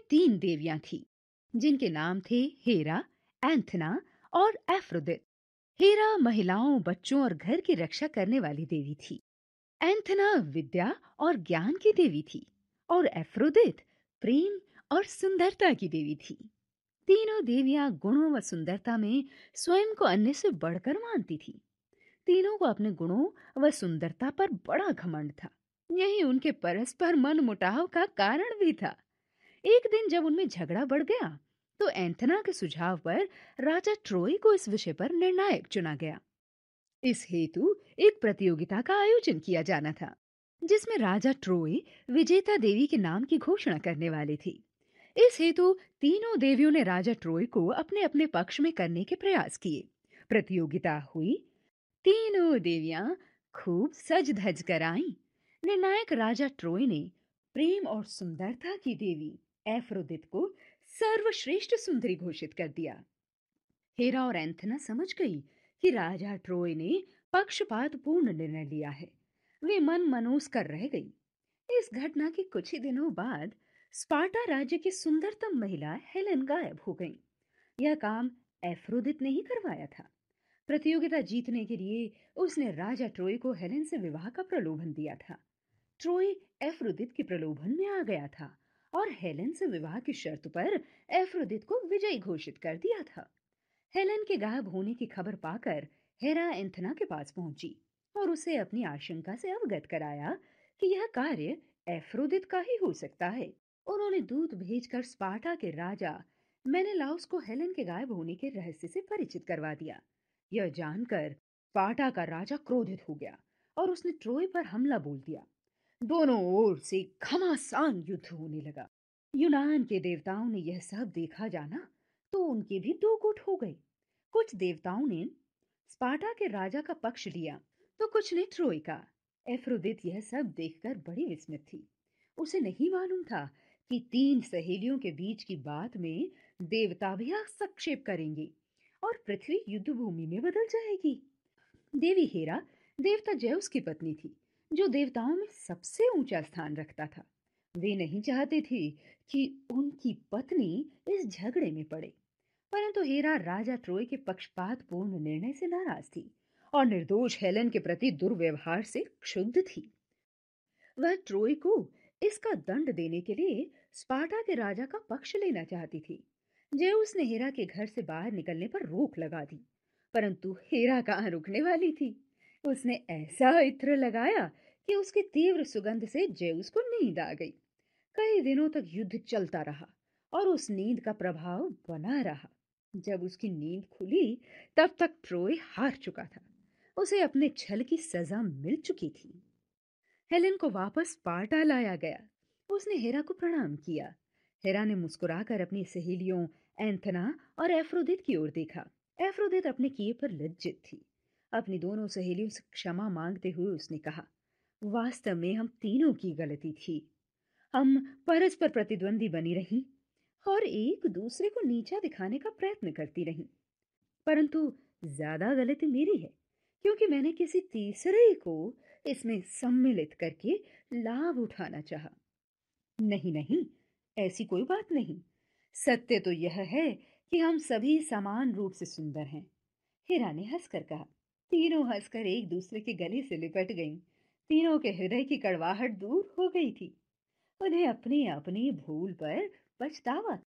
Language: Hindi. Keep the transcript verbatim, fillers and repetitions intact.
तीन देवियां थीं, जिनके नाम थे हेरा, एंथना और एफ्रोदित। हेरा महिलाओं, बच्चों और घर की रक्षा करने वाली देवी थी। एंथना विद्या और ज्ञान की देवी थी और एफ्रोदित प्रेम और सुंदरता की देवी थी। तीनों देवियां गुणों व सुंदरता में स्वयं को अन्य से बढ़कर मानती थी। तीनों को अपने गुणों व सुंदरता पर बड़ा घमंड था। यही उनके परस्पर मन मुटाव का कारण भी था। एक दिन जब उनमें झगड़ा बढ़ गया, तो एंथना के सुझाव पर राजा ट्रोय को इस विषय पर निर्णायक चुना गया। इस हेतु एक प्रतियोगिता का आयोजन किया जाना था, जिसमें राजा ट्रोय विजेता देवी के नाम की घोषणा करने वाले थे। इस हेतु तीनों देवियों ने राजा ट्रोय को अपने अपने पक्ष में करने के प्रयास किए। प्रतियोगिता हुई। तीनों देवियां खूब सज धज कर आईं। निर्णायक राजा ट्रोय ने प्रेम और सुंदरता की देवी एफ्रोदित को सर्वश्रेष्ठ सुंदरी घोषित कर दिया। हेरा और एंथना समझ गई कि राजा ट्रोय ने पक्षपात पूर्ण निर्णय लिया है। वे मन मनोस कर रह गई। इस घटना के कुछ ही दिनों बाद स्पार्टा राज्य की सुंदरतम महिला हेलेन गायब हो गई। यह काम एफ्रोदित ने ही करवाया था। प्रतियोगिता जीतने के लिए उसने राजा ट्रोय को हेलेन से विवाह का प्रलोभन दिया था। ट्रोय एफ्रोदित के प्रलोभन में आ गया था और हेलेन से विवाह की शर्त पर एफ्रोदित को विजयी घोषित कर दिया था। हेलेन के गायब होने की खबर पाकर हेरा एंथना के पास पहुंची और उसे अपनी आशंका से अवगत कराया कि यह कार्य एफ्रोदित का ही हो सकता है। उन्होंने दूत भेजकर स्पार्टा के राजा मेनेलाउस को हेलेन के गायब होने के रहस्य से परिचित करवा दिया। यह जानकर स्पार्टा का राजा क्रोधित हो गया और उसने ट्रोय पर हमला बोल दिया। दोनों ओर से घमासान युद्ध होने लगा। यूनान के देवताओं ने यह सब देखा जाना तो उनके भी दो गुट हो गए। कुछ देवताओं ने स्पार्टा के राजा का पक्ष लिया तो कुछ ने ट्रोय का। एफ्रोदित यह सब देखकर बड़ी विस्मित थी। उसे नहीं मालूम था कि तीन सहेलियों के बीच की बात में देवता भी हस्तक्षेप करेंगे और पृथ्वी युद्ध भूमि में बदल जाएगी। देवी हेरा देवता जेउस की पत्नी थी, जो देवताओं में सबसे ऊंचा स्थान रखता था। वे नहीं चाहते थे कि उनकी पत्नी इस झगड़े में पड़े। परंतु हेरा राजा ट्रोय के पक्षपातपूर्ण निर्णय से नाराज थी और निर्दोष हेलेन के प्रति दुर्व्यवहार से क्षुब्ध थी। वह ट्रोय को इसका दंड देने के लिए स्पार्टा के राजा का पक्ष लेना चाहती थी। जेउस ने हेरा के घर से बाहर निकलने पर रोक लगा दी, परंतु हेरा कहाँ रुकने वाली थी। उसने ऐसा इत्र लगाया कि उसकी तीव्र सुगंध से जेउस को नींद आ गई। कई दिनों तक युद्ध चलता रहा और उस नींद का प्रभाव बना रहा। जब उसकी नींद खुली तब तक ट्रोय हार चुका था। उसे अपने छल की सजा मिल चुकी थी। हेलेन को वापस स्पार्टा लाया गया। उसने हेरा को प्रणाम किया। हेरा ने मुस्कुराकर अपनी सहेलियों एंथना और एफ्रोदित की ओर देखा। एफ्रोदित अपने किए पर लज्जित थी। अपनी दोनों सहेलियों से क्षमा मांगते हुए उसने कहा, वास्तव में हम तीनों की गलती थी। हम परस्पर प्रतिद्वंदी बनी रहीं और एक दूसरे को नीचा दिखाने का प्रयत्न करती रहीं। परंतु ज्यादा गलती मेरी है, क्योंकि मैंने किसी तीसरे को इसमें सम्मिलित करके लाभ उठाना चाहा। नहीं नहीं, ऐसी कोई बात नहीं। सत्य तो यह है कि हम सभी समान रूप से सुंदर हैं। हीरा ने हंसकर कहा। तीनों हंसकर एक दूसरे के गले से लिपट गईं। तीनों के हृदय की कड़वाहट दूर हो गई थी। उन्हें अपनी अपनी भूल पर पछतावा